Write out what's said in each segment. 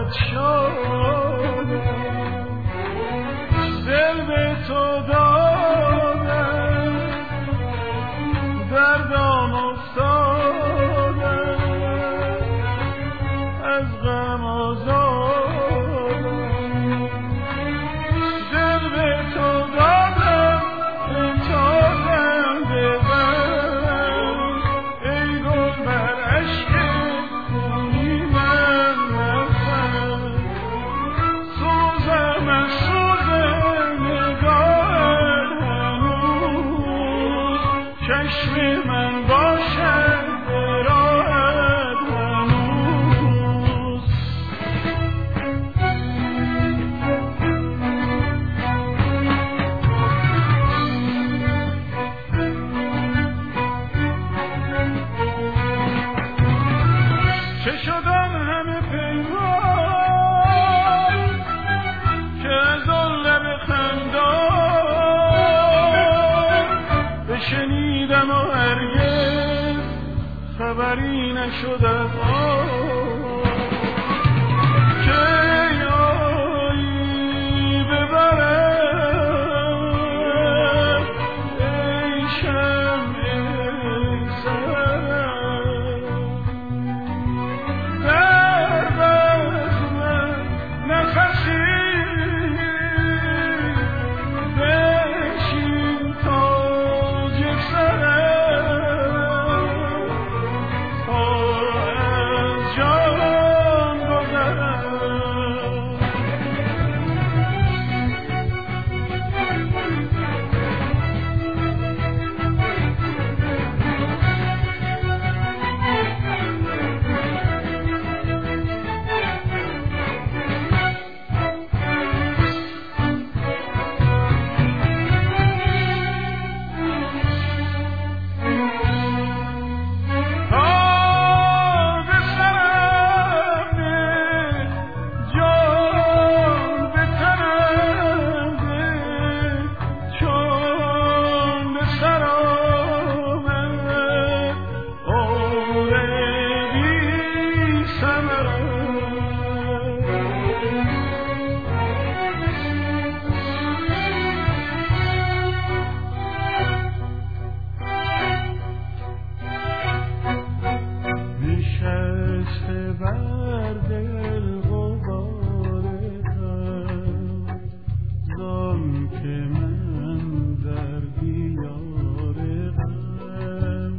یادت شد دل به تو دادم دردم افتادم از غم آزادم دل به تو دادم تازم به غم ای گل بر عشق خونی من رفتم سوزم از سوز نگاهت هنوز چشم من باشد به راهت هنوز چه شدن همه پیمان که از آن لب خندان بشنیدم و هرگز خبری نشد از آن که یاری ببرم ای شمع سرم درد از من نفسی بشین تاج سرم تا از جان گذرم نشسته بر دل غبار غم زان که من در دیار غم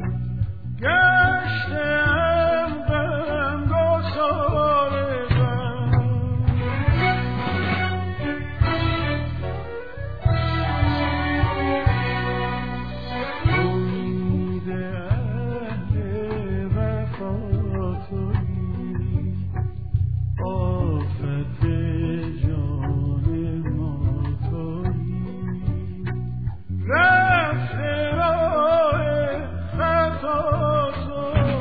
گشتم غمگسار غم امید اهل وفا تویی آفت جان ما تویی رفته راه خطا تویی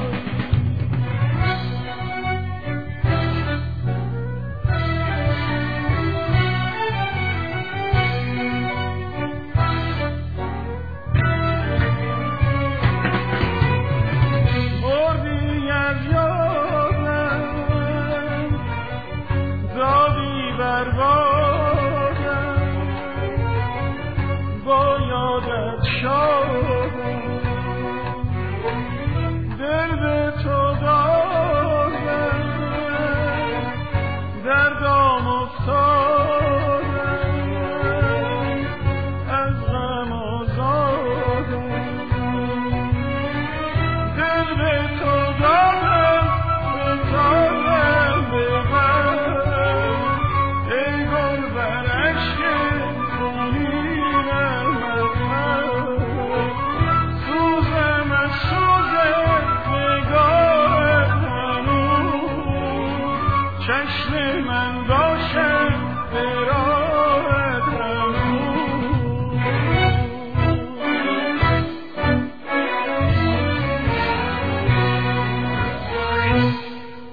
بردی از یادم دادی بر بادم با یادت شدم دل به تو دادم دردم افتادم از غم آزادم دل به تو دادم تازم به غم ای گل بر عشق خونی من رفتم سوزم از سوز نگاهت هنوز چشم من باشد به راه